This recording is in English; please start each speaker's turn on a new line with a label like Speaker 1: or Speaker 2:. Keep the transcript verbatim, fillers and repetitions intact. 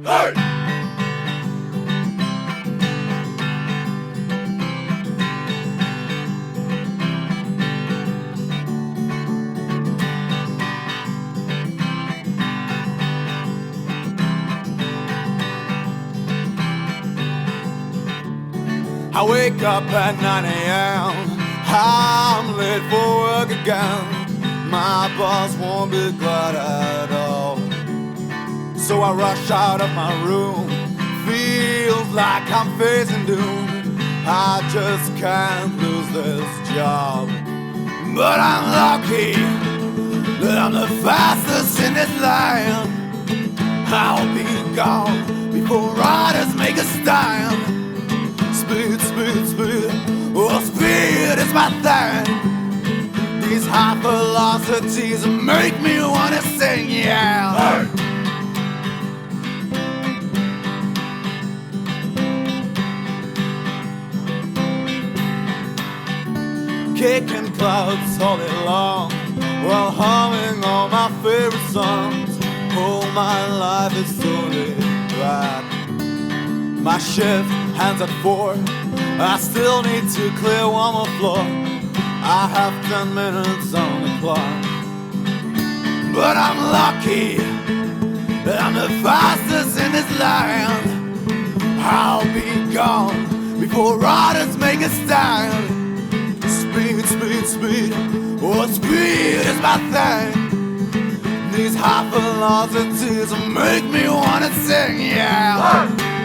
Speaker 1: Hey! I wake up at nine A M I'm late for work again. My boss won't be glad at all. So I rush out of my room. Feels like I'm facing doom. I just can't lose this job. But I'm lucky that I'm the fastest in this line. I'll be gone before riders make a stand. Speed, speed, speed, oh speed is my thing. These high velocities make me wanna sing, yeah. Hey! Kicking clouds all day long while humming all my favorite songs. Oh, my life is so bright. My shift ends at four. I still need to clear one more floor. I have ten minutes on the clock. But I'm lucky that I'm the fastest in this land. I'll be gone before riders make a stand. Speed, speed, speed, oh speed is my thing. These high velocities make me wanna sing, yeah.